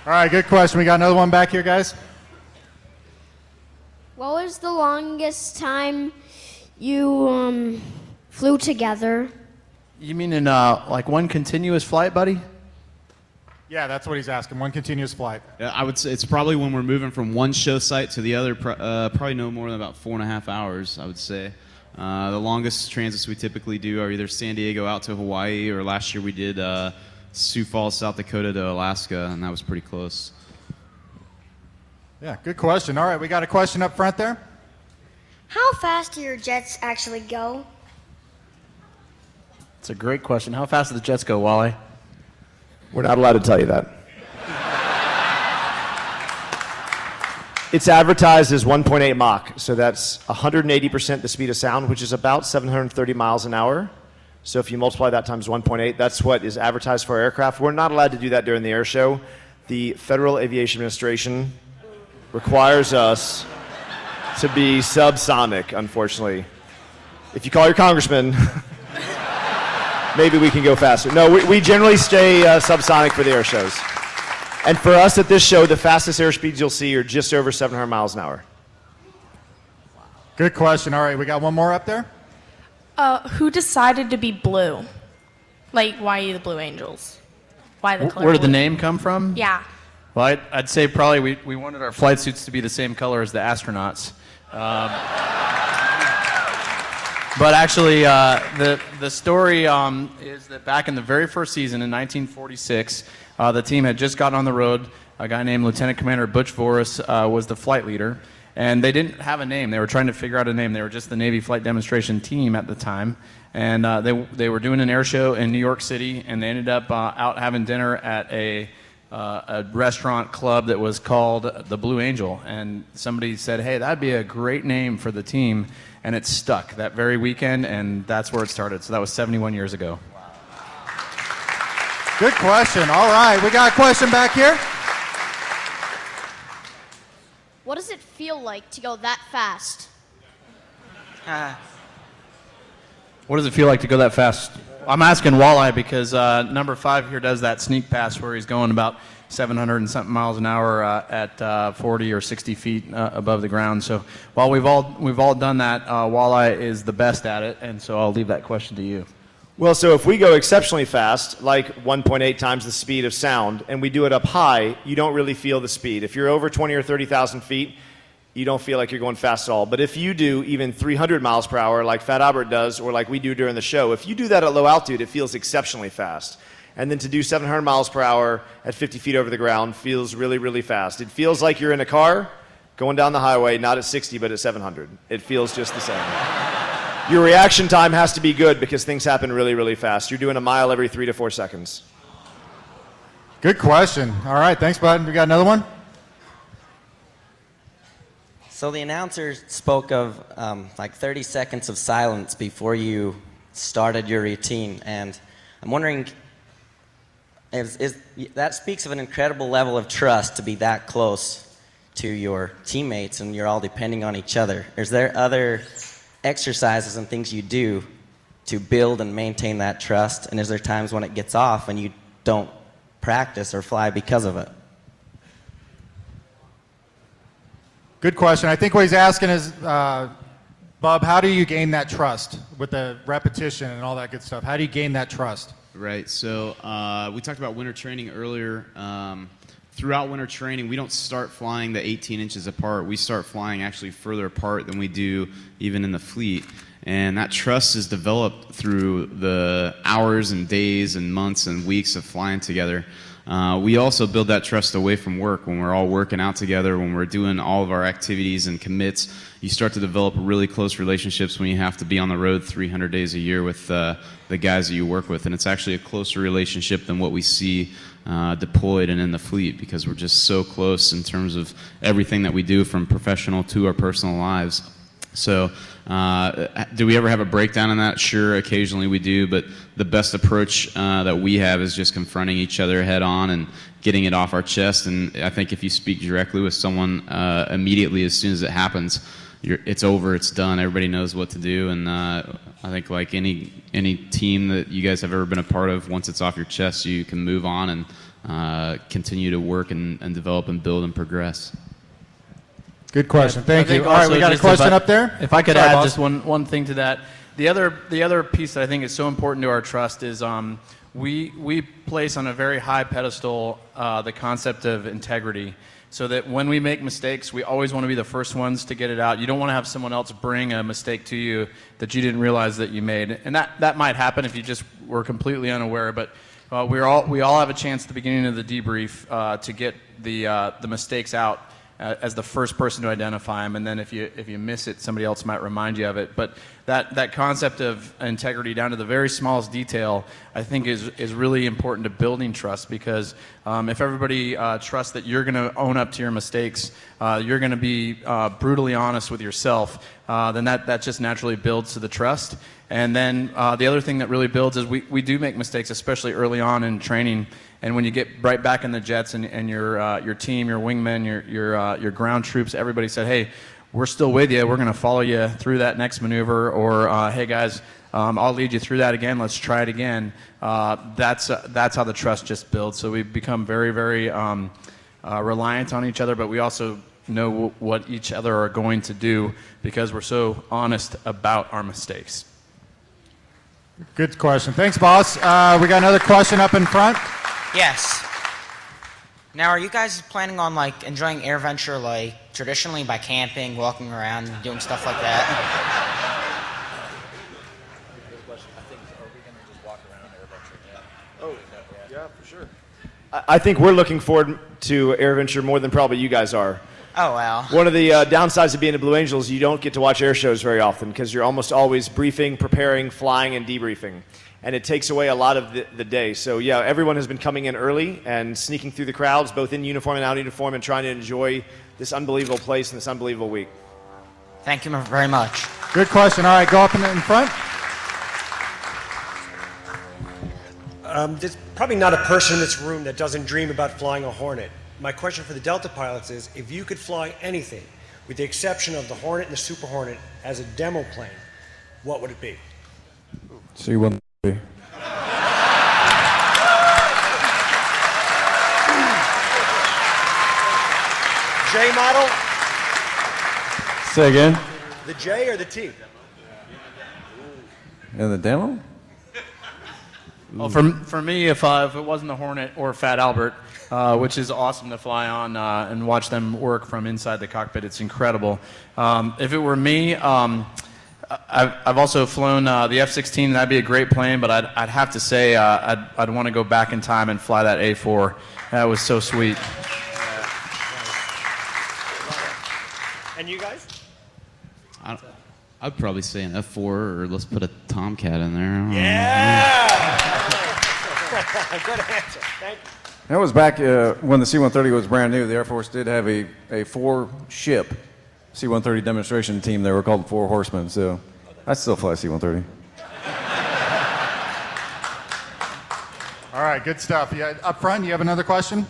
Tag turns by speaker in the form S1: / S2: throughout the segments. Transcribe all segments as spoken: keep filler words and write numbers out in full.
S1: All right, good question. We got another one back here, guys.
S2: What was the longest time you um, flew together?
S3: You mean in uh, like one continuous flight, buddy?
S1: Yeah, that's what he's asking. One continuous flight.
S4: Yeah, I would say it's probably when we're moving from one show site to the other, uh, probably no more than about four and a half hours, I would say. Uh, the longest transits we typically do are either San Diego out to Hawaii, or last year we did uh, Sioux Falls, South Dakota to Alaska, and that was pretty close.
S1: Yeah, good question. All right, we got a question up front there.
S5: How fast do your jets actually go?
S3: It's a great question. How fast do the jets go, Wally?
S6: We're not allowed to tell you that. It's advertised as one point eight Mach, so that's one hundred eighty percent the speed of sound, which is about seven hundred thirty miles an hour. So if you multiply that times one point eight, that's what is advertised for our aircraft. We're not allowed to do that during the air show. The Federal Aviation Administration requires us to be subsonic, unfortunately. If you call your congressman, maybe we can go faster. No, we, we generally stay uh, subsonic for the air shows. And for us at this show, the fastest airspeeds you'll see are just over seven hundred miles an hour.
S1: Good question. All right, we got one more up there.
S7: Uh, who decided to be blue? Like, why are you the Blue Angels? Why the color
S3: Where did the
S7: blue?
S3: name come from?
S7: Yeah.
S3: Well, I'd, I'd say probably we, we wanted our flight suits to be the same color as the astronauts. Um, but actually, uh, the, the story um, is that back in the very first season in nineteen forty-six, uh, the team had just gotten on the road. A guy named Lieutenant Commander Butch Voris uh, was the flight leader. And they didn't have a name. They were trying to figure out a name. They were just the Navy Flight Demonstration Team at the time. And uh, they, they were doing an air show in New York City, and they ended up uh, out having dinner at a, uh, a restaurant club that was called the Blue Angel. And somebody said, hey, that'd be a great name for the team. And it stuck that very weekend, and that's where it started. So that was seventy-one years ago.
S1: Good question. All right, we got a question back here.
S2: What does it feel like to go that fast?
S3: What does it feel like to go that fast? I'm asking Walleye because uh, number five here does that sneak pass where he's going about seven hundred and something miles an hour uh, at uh, forty or sixty feet uh, above the ground. So while we've all we've all done that, uh, Walleye is the best at it, and so I'll leave that question to you.
S6: Well, so if we go exceptionally fast, like one point eight times the speed of sound, and we do it up high, you don't really feel the speed. If you're over twenty or thirty thousand feet, you don't feel like you're going fast at all. But if you do even three hundred miles per hour, like Fat Albert does, or like we do during the show, if you do that at low altitude, it feels exceptionally fast. And then to do seven hundred miles per hour at fifty feet over the ground feels really, really fast. It feels like you're in a car going down the highway, not at sixty, but at seven hundred. It feels just the same. Your reaction time has to be good because things happen really, really fast. You're doing a mile every three to four seconds.
S1: Good question. All right, thanks, bud. We got another one?
S8: So the announcer spoke of um, like thirty seconds of silence before you started your routine, and I'm wondering, is, is, that speaks of an incredible level of trust to be that close to your teammates and you're all depending on each other. Is there other exercises and things you do to build and maintain that trust, and is there times when it gets off and you don't practice or fly because of it?
S1: Good question. I think what he's asking is, uh, Bub, how do you gain that trust with the repetition and all that good stuff? How do you gain that trust?
S4: Right. So uh, we talked about winter training earlier. Um, throughout winter training, we don't start flying the eighteen inches apart. We start flying actually further apart than we do even in the fleet. And that trust is developed through the hours and days and months and weeks of flying together. Uh, we also build that trust away from work. When we're all working out together, when we're doing all of our activities and commits, you start to develop really close relationships when you have to be on the road three hundred days a year with uh, the guys that you work with. And it's actually a closer relationship than what we see uh, deployed and in the fleet, because we're just so close in terms of everything that we do from professional to our personal lives. So uh, do we ever have a breakdown in that? Sure, occasionally we do, but the best approach uh, that we have is just confronting each other head on and getting it off our chest. And I think if you speak directly with someone uh, immediately as soon as it happens, you're, it's over, it's done, everybody knows what to do. And uh, I think like any any team that you guys have ever been a part of, once it's off your chest, you can move on and uh, continue to work and, and develop and build and progress.
S1: Good question. Thank
S3: I think
S1: you. All right,
S3: also
S1: we got a
S3: just if
S1: question
S3: I-
S1: up there.
S3: If I could
S1: Sorry,
S3: add
S1: boss.
S3: just one, one thing to that. The other, the other piece that I think is so important to our trust is um, we, we place on a very high pedestal uh, the concept of integrity, so that when we make mistakes, we always want to be the first ones to get it out. You don't want to have someone else bring a mistake to you that you didn't realize that you made. And that, that might happen if you just were completely unaware, but uh, we're all, we all have a chance at the beginning of the debrief uh, to get the, uh, the mistakes out uh, as the first person to identify them, and then if you if you miss it, somebody else might remind you of it. But that that concept of integrity down to the very smallest detail, I think, is is really important to building trust, because um, if everybody uh, trusts that you're going to own up to your mistakes, uh, you're going to be uh, brutally honest with yourself, uh, then that that just naturally builds to the trust. And then uh, the other thing that really builds is we, we do make mistakes, especially early on in training. And when you get right back in the jets and, and your uh, your team, your wingmen, your your uh, your ground troops, everybody said, "Hey, we're still with you. We're going to follow you through that next maneuver," or uh, "Hey guys, um, I'll lead you through that again. Let's try it again." Uh, that's uh, that's how the trust just builds. So we become very very um, uh, reliant on each other, but we also know w- what each other are going to do because we're so honest about our mistakes.
S1: Good question. Thanks, boss. Uh, we got another question up in front.
S9: Yes. Now, are you guys planning on like enjoying AirVenture like traditionally by camping, walking around, doing stuff like that?
S6: Oh, yeah, for sure. I I think we're looking forward to AirVenture more than probably you guys are.
S9: Oh well.
S6: One of the uh, downsides of being a Blue Angels, you don't get to watch air shows very often because you're almost always briefing, preparing, flying, and debriefing. And it takes away a lot of the, the day. So, yeah, everyone has been coming in early and sneaking through the crowds, both in uniform and out of uniform, and trying to enjoy this unbelievable place and this unbelievable week.
S9: Thank you very much.
S1: Good question. All right, go up in, in front.
S10: Um, there's probably not a person in this room that doesn't dream about flying a Hornet. My question for the Delta pilots is, if you could fly anything, with the exception of the Hornet and the Super Hornet, as a demo plane, what would it be?
S11: C one thirty.
S10: J model?
S11: Say again?
S10: The J or the T?
S11: In the demo?
S3: Well, for, for me, if, uh, if it wasn't the Hornet or Fat Albert, uh, which is awesome to fly on uh, and watch them work from inside the cockpit, it's incredible. Um, if it were me, um, I've, I've also flown uh, the F sixteen, and that'd be a great plane, but I'd, I'd have to say uh, I'd, I'd want to go back in time and fly that A four. That was so sweet.
S10: And you guys?
S4: I, I'd probably say an F four, or let's put a Tomcat in there.
S10: Yeah! Good answer. Thank you.
S11: That was back uh, when the C one thirty was brand new. The Air Force did have a, a four-ship C one thirty demonstration team. They were called the Four Horsemen, so I still fly C one thirty.
S1: All right, good stuff. Yeah, up front, you have another question?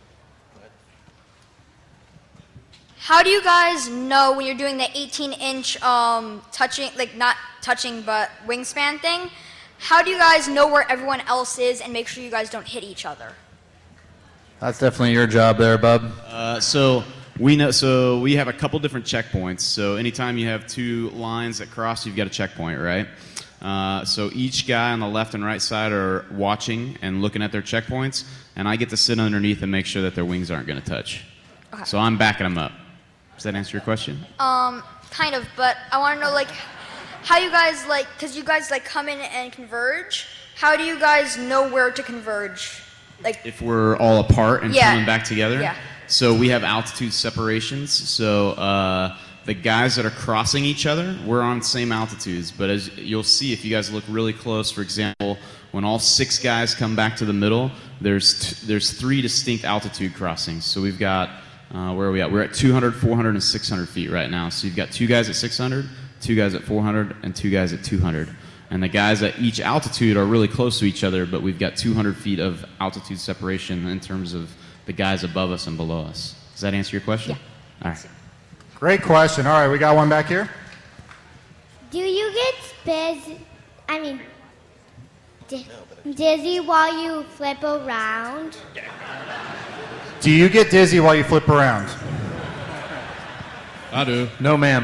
S5: How do you guys know when you're doing the eighteen inch um, touching, like not touching, but wingspan thing? How do you guys know where everyone else is and make sure you guys don't hit each other?
S3: That's definitely your job there, bub.
S4: Uh, so we know. So we have a couple different checkpoints. So anytime you have two lines that cross, you've got a checkpoint, right? Uh, so each guy on the left and right side are watching and looking at their checkpoints, and I get to sit underneath and make sure that their wings aren't going to touch.
S5: Okay.
S4: So I'm backing them up. Does that answer your question?
S5: Um, kind of, but I want to know like how you guys like, because you guys like come in and converge. How do you guys know where to converge? Like
S4: If we're all apart and
S5: Yeah.
S4: coming back together.
S5: Yeah.
S4: So we have altitude separations. So uh, the guys that are crossing each other, we're on the same altitudes. But as you'll see, if you guys look really close, for example, when all six guys come back to the middle, there's t- there's three distinct altitude crossings. So we've got, uh, where are we at? We're at two hundred, four hundred, and six hundred feet right now. So you've got two guys at six hundred, two guys at four hundred, and two guys at two hundred. And the guys at each altitude are really close to each other, but we've got two hundred feet of altitude separation in terms of the guys above us and below us. Does that answer your question? Yeah. All right.
S1: Great question. All right, we got one back here.
S12: Do you get spares? I mean,
S2: di- dizzy while you flip around?
S1: Do you get dizzy while you flip around?
S3: I do. No, ma'am.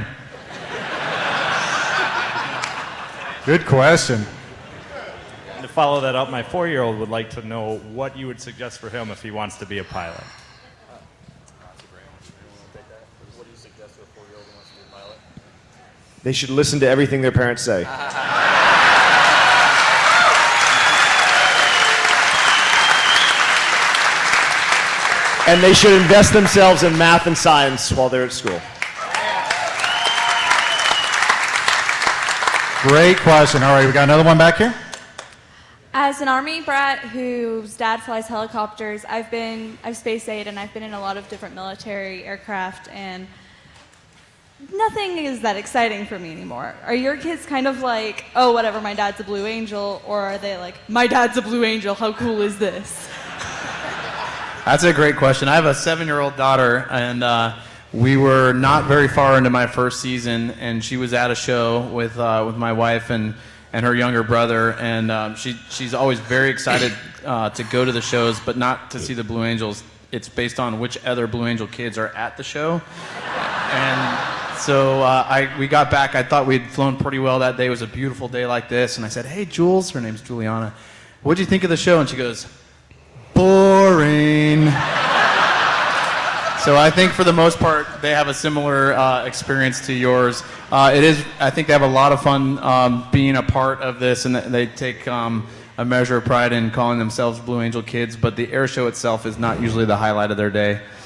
S1: Good question.
S12: To follow that up, my four-year-old would like to know what you would suggest for him if he wants to be a pilot.
S6: They should listen to everything their parents say. And they should invest themselves in math and science while they're at school.
S1: Great question. All right, we got another one back here.
S13: As an Army brat whose dad flies helicopters, I've been, I've space aid and I've been in a lot of different military aircraft, and nothing is that exciting for me anymore. Are your kids kind of like, oh, whatever, my dad's a Blue Angel, or are they like, my dad's a Blue Angel, how cool is this?
S3: That's a great question. I have a seven-year-old daughter, and uh, we were not very far into my first season, and she was at a show with uh, with my wife and, and her younger brother, and um, she she's always very excited uh, to go to the shows, but not to see the Blue Angels. It's based on which other Blue Angel kids are at the show, and so uh, I we got back. I thought we'd flown pretty well that day. It was a beautiful day like this, and I said, "Hey, Jules," her name's Juliana, "what'd you think of the show?" And she goes, "Boring." So I think for the most part they have a similar uh, experience to yours. Uh, it is, I think they have a lot of fun um, being a part of this, and they take um, a measure of pride in calling themselves Blue Angel kids. But the air show itself is not usually the highlight of their day.